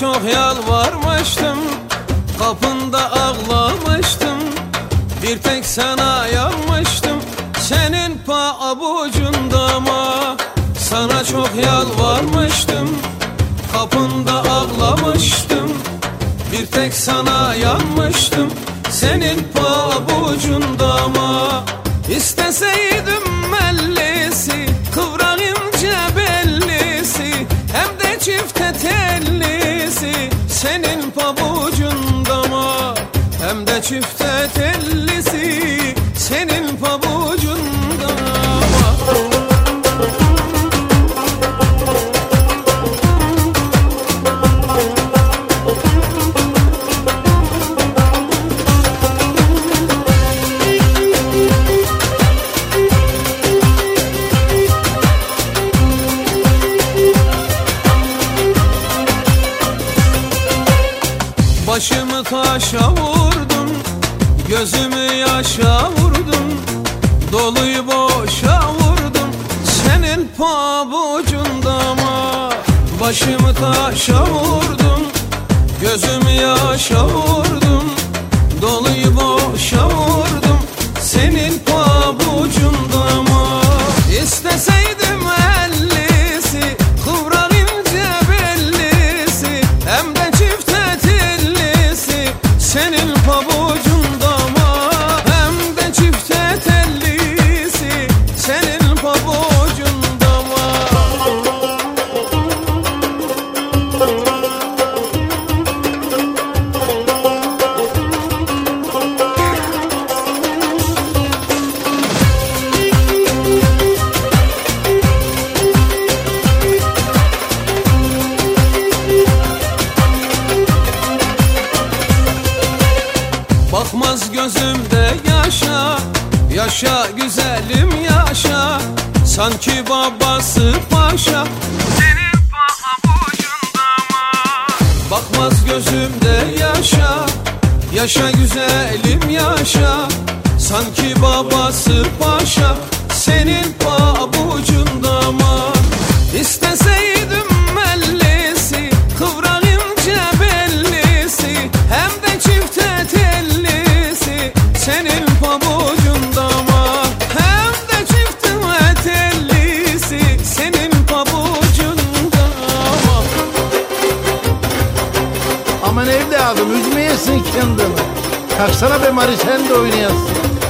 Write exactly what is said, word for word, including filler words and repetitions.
çok yalvarmıştım, kapında ağlamıştım. Bir tek sana yanmıştım, senin pabucunda mı? Sana çok yalvarmıştım, kapında ağlamıştım. Bir tek sana yanmıştım, senin pabucunda mı? İsteseydim mellisi, kıvrak ince bellisi, hem de çifte tellisi, senin pabucunda mı? Hem de çifte tellisi, senin pabucunda mı? Başımı taşa vurdum, gözümü yaşa vurdum, doluyu boşa vurdum, senin pabucunda mı? Başımı taşa vurdum, gözümü yaşa vurdum, doluyu boşa vurdum, senin pabucunda mı? İsteseydim ellisi, kıvrak ince bellisi, hem de çifte senin pabucunda mı? Hem de çifte tellisi, senin pabucunda mı? Bakmaz gözümde yaşa, yaşa güzelim yaşa, sanki babası paşa, senin pabucunda mı? Bakmaz gözümde yaşa, yaşa güzelim yaşa, sanki babası paşa, senin pabucunda mı? İsteseydim mellisi, kıvrak ince bellisi, hem de çifte tellisi, senin pabucunda mı? Hem de çifte tellisi, senin pabucunda mı? Aman evladım üzmeyesin kendini. Kalksana be Mari, sen de oynayasın.